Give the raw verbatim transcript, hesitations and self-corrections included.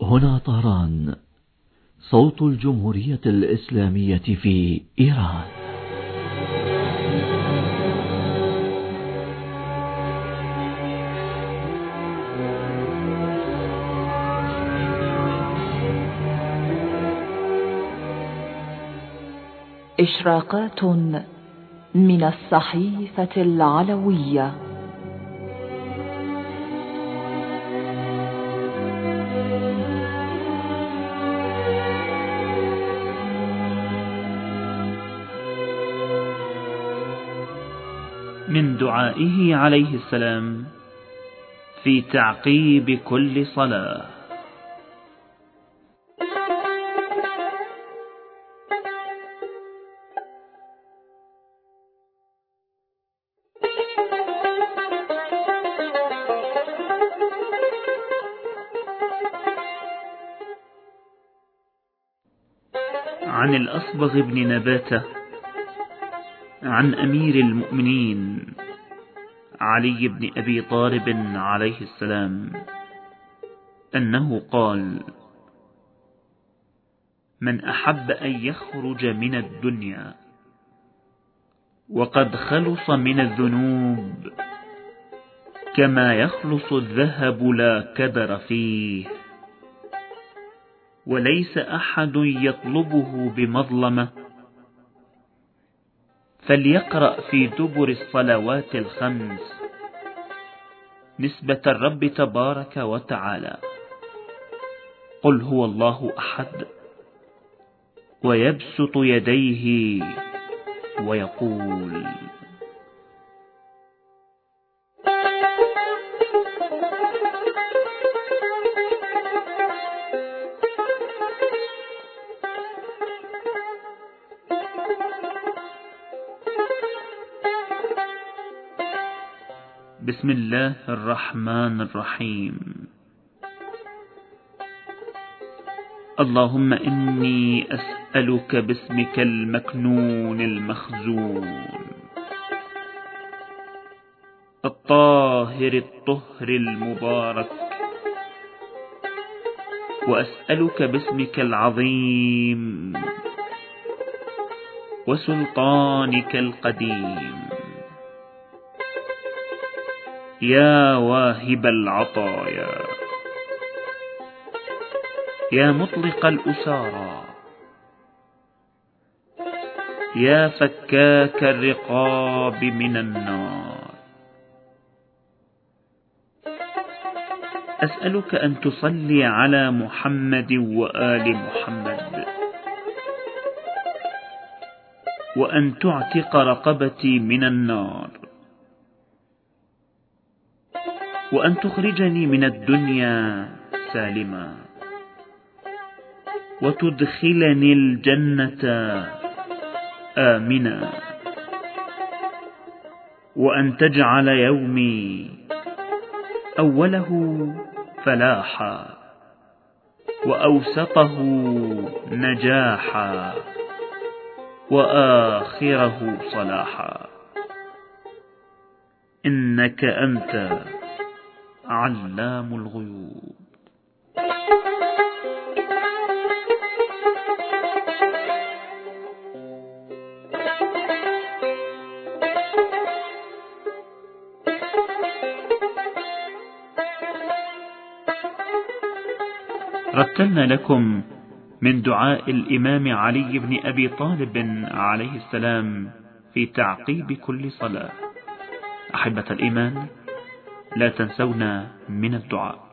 هنا طهران، صوت الجمهورية الإسلامية في إيران. إشراقات من الصحيفة العلوية. من دعائه عليه السلام في تعقيب كل صلاة. عن الأصبغ بن نباتة عن أمير المؤمنين علي بن أبي طالب عليه السلام أنه قال: من أحب أن يخرج من الدنيا وقد خلص من الذنوب كما يخلص الذهب لا كدر فيه، وليس أحد يطلبه بمظلمة، فليقرأ في دبر الصلوات الخمس نسبة الرب تبارك وتعالى قل هو الله أحد، ويبسط يديه ويقول: بسم الله الرحمن الرحيم. اللهم إني أسألك باسمك المكنون المخزون الطاهر الطهر المبارك، وأسألك باسمك العظيم وسلطانك القديم يا واهب العطايا، يا مطلق الأسارى، يا فكاك الرقاب من النار، أسألك أن تصلي على محمد وآل محمد، وأن تعتق رقبتي من النار، وأن تخرجني من الدنيا سالما، وتدخلني الجنة آمنا، وأن تجعل يومي أوله فلاحا وأوسطه نجاحا وآخره صلاحا، إنك أنت علام الغيوب. رتلنا لكم من دعاء الإمام علي بن أبي طالب عليه السلام في تعقيب كل صلاة. أحبة الإيمان، لا تنسونا من الدعاء.